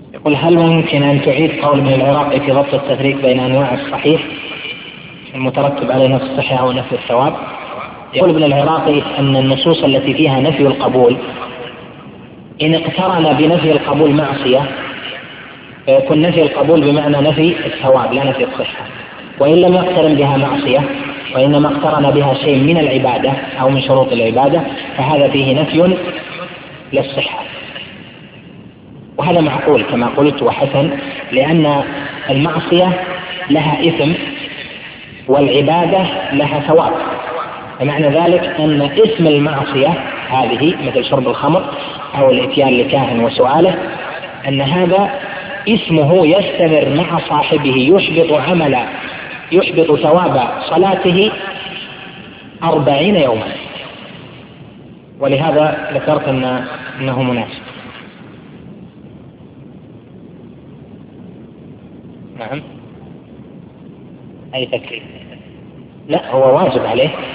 يقول: هل ممكن أن تعيد قول ابن العراقي في ضبط التفريق بين أنواع الصحيح المترتب عليه نفي الصحة ونفي الثواب؟ يقول ابن العراقي أن النصوص التي فيها نفي القبول إن اقترن بنفي القبول معصية فيكون نفي القبول بمعنى نفي الثواب لا نفي الصحة، وإن لم يقترن بها معصية وإنما اقترن بها شيء من العبادة أو من شروط العبادة فهذا فيه نفي للصحة. وهذا معقول كما قلت وحسن، لأن المعصية لها إثم والعبادة لها ثواب، ومعنى ذلك أن اسم المعصية هذه مثل شرب الخمر أو الإتيان لكاهن وسؤاله أن هذا اسمه يستمر مع صاحبه يحبط ثواب صلاته 40 يوما، ولهذا ذكرت أنه مناسب. نعم. أي تكليف؟ لا، هو واجب عليه